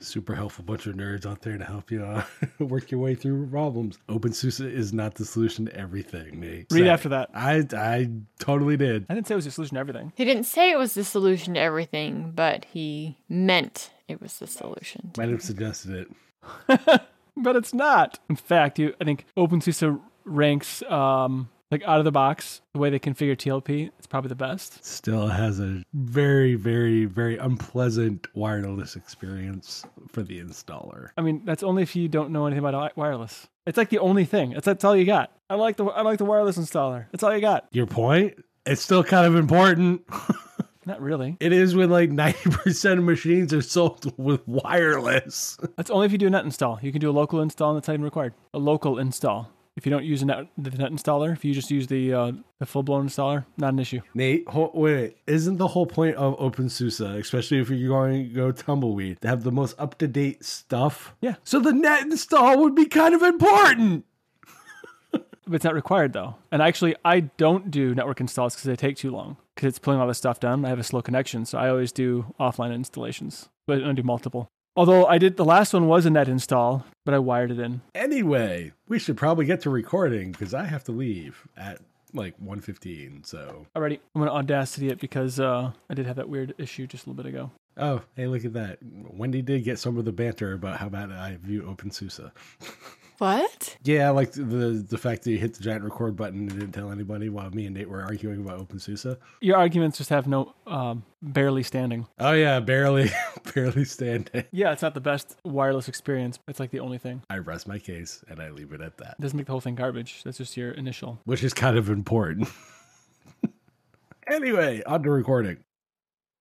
Super helpful bunch of nerds out there to help you work your way through problems. OpenSUSE is not the solution to everything, Nate. Read after that. I totally did. I didn't say it was the solution to everything. He didn't say it was the solution to everything, but he meant it was the solution. Might have suggested it. But it's not. In fact, I think OpenSUSE ranks like out of the box, the way they configure TLP, it's probably the best. Still has a very, very, very unpleasant wireless experience for the installer. I mean, that's only if you don't know anything about wireless. It's like the only thing. That's all you got. I like the wireless installer. That's all you got. Your point? It's still kind of important. Not really. It is when like 90% of machines are sold with wireless. That's only if you do a net install. You can do a local install and that's not even required. A local install. If you don't use the net installer, if you just use the full-blown installer, not an issue. Nate, wait. Isn't the whole point of OpenSUSE, especially if you're going to go tumbleweed, to have the most up-to-date stuff? Yeah. So the net install would be kind of important. But it's not required, though. And actually, I don't do network installs because they take too long. Because it's pulling all this stuff down. I have a slow connection, so I always do offline installations. But I don't do multiple. Although the last one was a net install, but I wired it in. Anyway, we should probably get to recording because I have to leave at like 1:15. So Alrighty, I'm going to Audacity it because I did have that weird issue just a little bit ago. Oh, hey, look at that. Wendy did get some of the banter about how bad I view OpenSUSE. What? Yeah, like the fact that you hit the giant record button and didn't tell anybody while me and Nate were arguing about OpenSUSE. Your arguments just have no barely standing. Oh yeah, barely standing. Yeah, it's not the best wireless experience. It's like the only thing. I rest my case and I leave it at that. It doesn't make the whole thing garbage. That's just your initial. Which is kind of important. Anyway, on to recording.